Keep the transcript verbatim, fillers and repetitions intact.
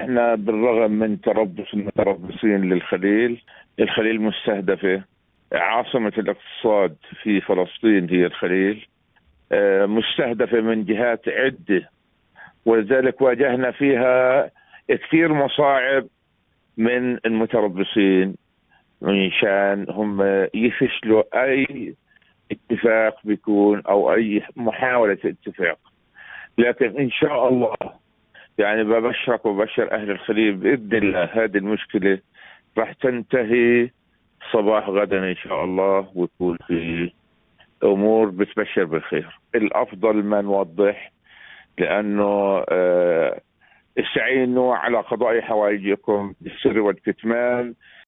احنا بالرغم من تربص المتربصين للخليل، الخليل مستهدفة. عاصمة الاقتصاد في فلسطين هي الخليل، آه، مستهدفة من جهات عدة، ولذلك واجهنا فيها كثير مصاعب من المتربصين من شان هم يفشلوا أي اتفاق بيكون أو أي محاولة اتفاق. لكن إن شاء الله يعني ببشرك وبشر أهل الخليل بإذن الله هذه المشكلة راح تنتهي صباح غدا إن شاء الله، ويكون في أمور بتبشر بالخير. الأفضل ما نوضح، لأنه آه، استعينوا على قضاء حوائجكم بالسر والكتمان.